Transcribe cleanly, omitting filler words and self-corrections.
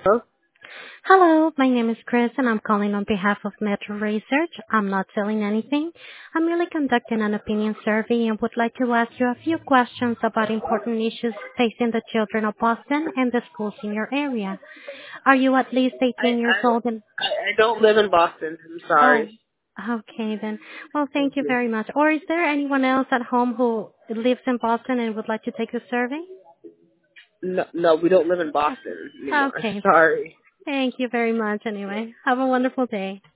Huh? Hello, my name is Chris and I'm calling on behalf of Metro Research. I'm not selling anything. I'm really conducting an opinion survey and would like to ask you a few questions about important issues facing the children of Boston and the schools in your area. Are you at least I, 18 years I old and, I don't live in Boston. I'm oh, sorry. okay then. Well, Thank thank you you. very much. Or is there anyone else at home who lives in Boston and would like to take the survey? No, no, we don't live in Boston anymore. Okay. Sorry. Thank you very much anyway. Have a wonderful day.